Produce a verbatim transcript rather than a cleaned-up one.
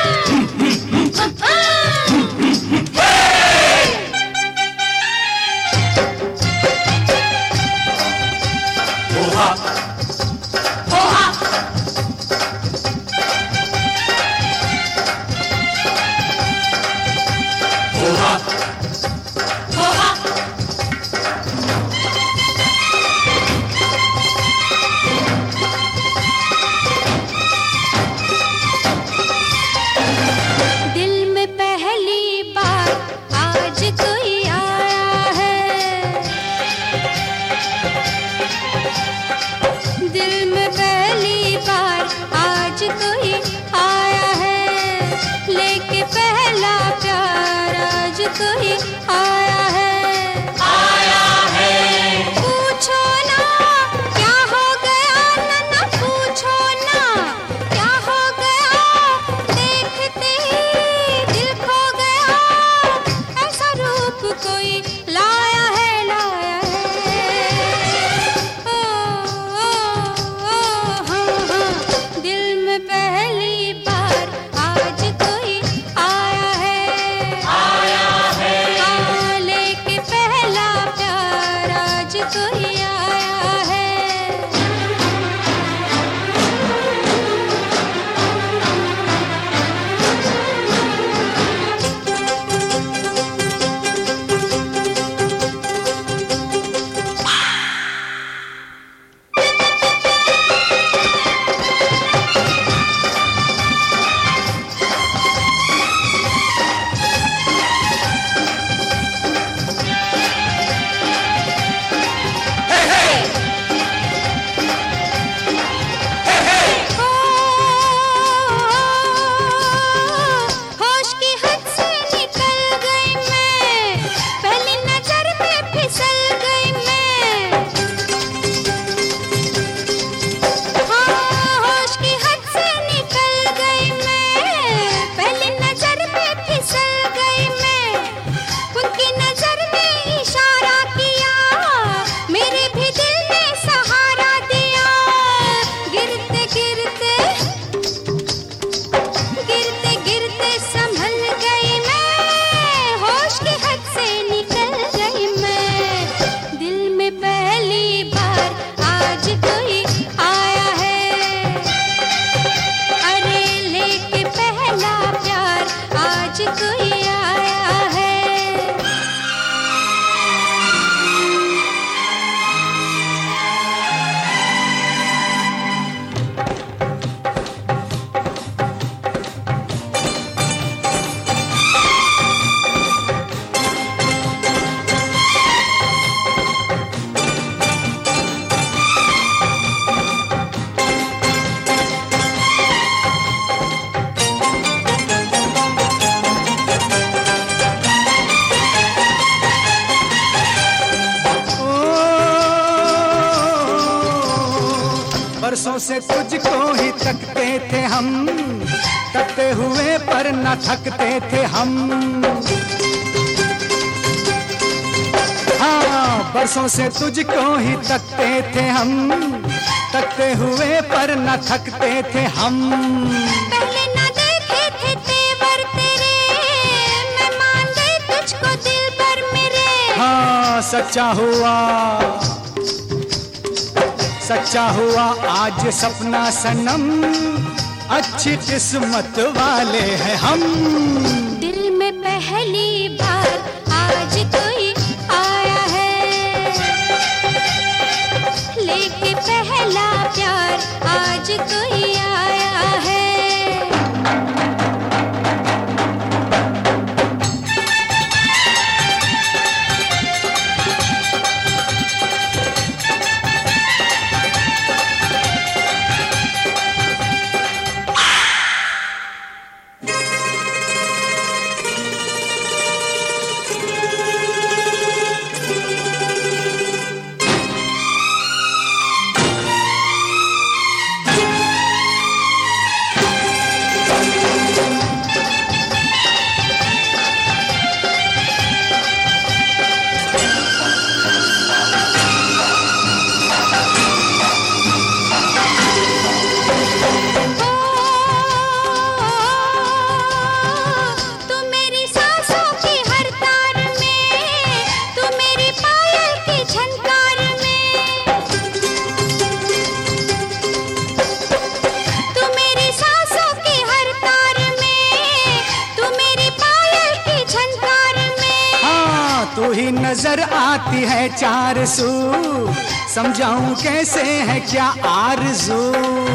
बरसों से तुझको ही तकते थे हम, तकते हुए पर न थकते थे हम। हाँ, बरसों से तुझको ही तकते थे हम, तकते हुए पर न थकते थे हम। पहले न देखे थे तेवर तेरे, मैं मान गई तुझको दिल भर मेरे। हाँ, सच्चा हुआ सच्चा हुआ आज सपना सनम, अच्छी किस्मत वाले हैं हम। दिल में पहली बार आज कोई आया है, लेके पहला प्यार आज कोई आया है। ही नजर आती है चार सू, समझाऊं कैसे है क्या आरज़ू।